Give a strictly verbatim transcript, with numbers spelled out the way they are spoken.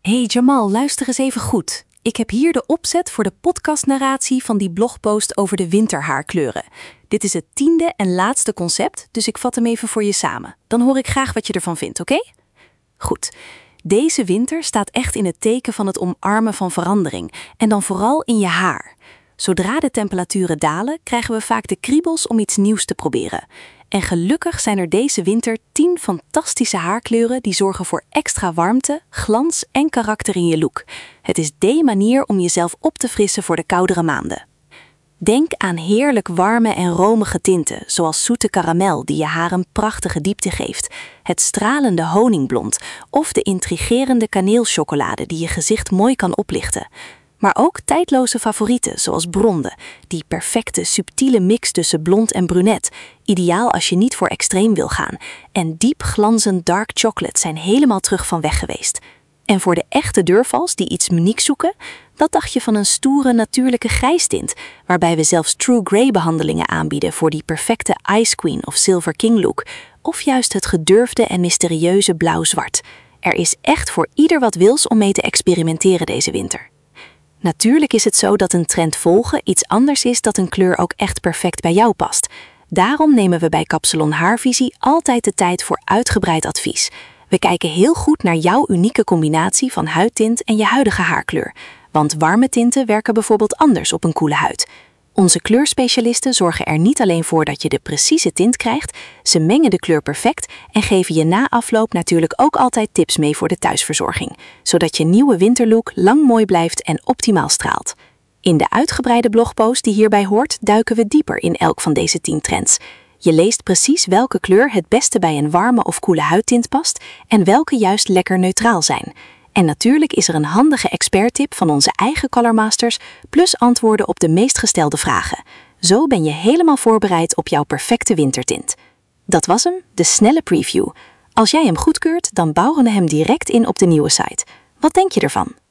Hey Jamal, luister eens even goed. Ik heb hier de opzet voor de podcastnarratie van die blogpost over de winterhaarkleuren. Dit is het tiende en laatste concept, dus ik vat hem even voor je samen. Dan hoor ik graag wat je ervan vindt, oké? Okay? Goed. Deze winter staat echt in het teken van het omarmen van verandering. En dan vooral in je haar. Zodra de temperaturen dalen, krijgen we vaak de kriebels om iets nieuws te proberen. En gelukkig zijn er deze winter tien fantastische haarkleuren die zorgen voor extra warmte, glans en karakter in je look. Het is dé manier om jezelf op te frissen voor de koudere maanden. Denk aan heerlijk warme en romige tinten, zoals zoete karamel die je haar een prachtige diepte geeft, het stralende honingblond of de intrigerende kaneelchocolade die je gezicht mooi kan oplichten. Maar ook tijdloze favorieten zoals blonde, die perfecte subtiele mix tussen blond en brunet, ideaal als je niet voor extreem wil gaan. En diep glanzend dark chocolate zijn helemaal terug van weg geweest. En voor de echte deurvals die iets unieks zoeken, wat dacht je van een stoere natuurlijke grijstint, waarbij we zelfs True Grey behandelingen aanbieden voor die perfecte Ice Queen of Silver King look, of juist het gedurfde en mysterieuze blauw-zwart. Er is echt voor ieder wat wils om mee te experimenteren deze winter. Natuurlijk is het zo dat een trend volgen iets anders is dat een kleur ook echt perfect bij jou past. Daarom nemen we bij Capsalon Haarvisie altijd de tijd voor uitgebreid advies. We kijken heel goed naar jouw unieke combinatie van huidtint en je huidige haarkleur. Want warme tinten werken bijvoorbeeld anders op een koele huid. Onze kleurspecialisten zorgen er niet alleen voor dat je de precieze tint krijgt, ze mengen de kleur perfect en geven je na afloop natuurlijk ook altijd tips mee voor de thuisverzorging, zodat je nieuwe winterlook lang mooi blijft en optimaal straalt. In de uitgebreide blogpost die hierbij hoort, duiken we dieper in elk van deze tien trends. Je leest precies welke kleur het beste bij een warme of koele huidtint past en welke juist lekker neutraal zijn. En natuurlijk is er een handige experttip van onze eigen Colormasters, plus antwoorden op de meest gestelde vragen. Zo ben je helemaal voorbereid op jouw perfecte wintertint. Dat was hem, de snelle preview. Als jij hem goedkeurt, dan bouwen we hem direct in op de nieuwe site. Wat denk je ervan?